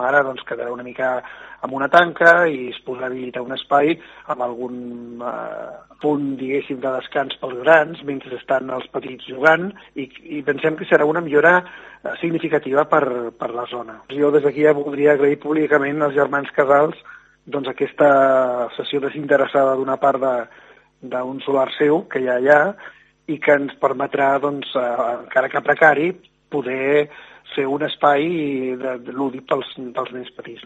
Ara doncs quedarà una mica amb una tanca i es podrà habilitar un espai amb algun punt, diguéssim, de descans pels grans mentre estan els petits jugant i pensem que serà una millora significativa per la zona. Jo des d'aquí ja voldria agrair públicament als germans Casals doncs aquesta cessió desinteressada d'una part d'un solar seu que ja hi ha i que ens permetrà, doncs, encara que precari, poder ser un espai lúdic pels nens petits.